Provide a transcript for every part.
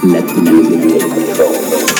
Let the music take control.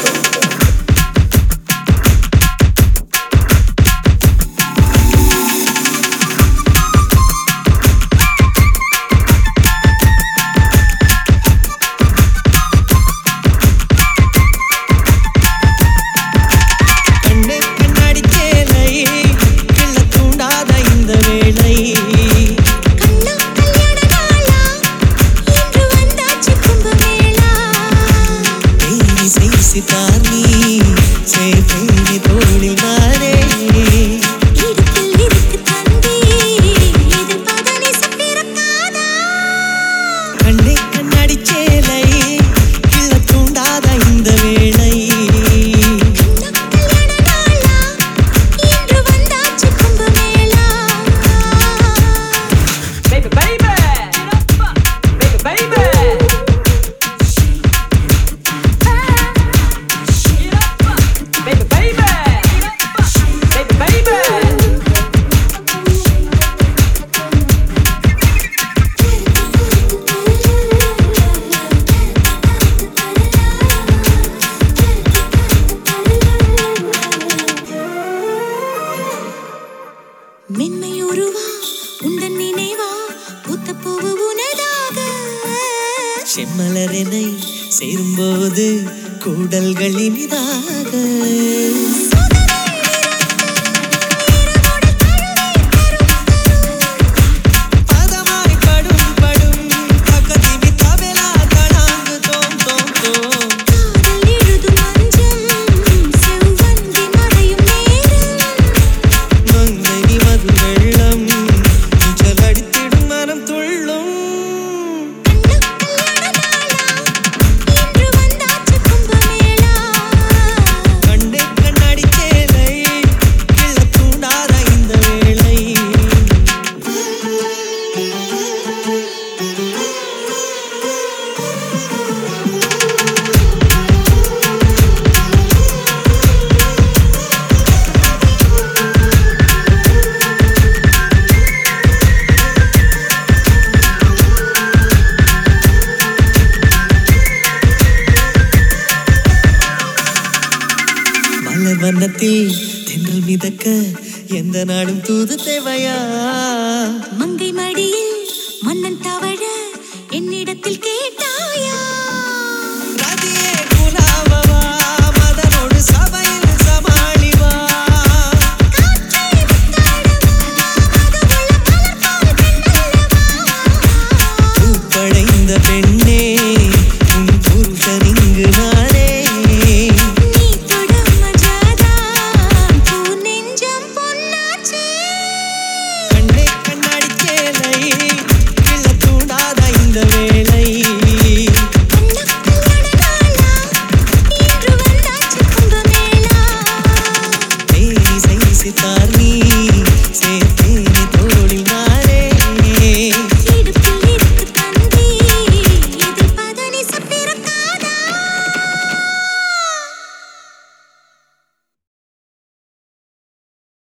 செம்மலரெனை சேரும்போது கூடல்கள் இனிதாக வண்ணத்தில் தென்றல் மிதக்க எந்த நாடும் தூது தேவையா மங்கை மடியில் மன்னன் தவழ என்னிடத்தில் கேட்டாயா ரதியே குலாவவா மதனோடு சபையில் சமாளிவா காற்றை முத்தாடவா மதுவுள்ள மலர்பால் பெண்ணல்லவா பூப்படைந்த பெண்ணே உன் புருஷன் இங்கு நானே सितार नी से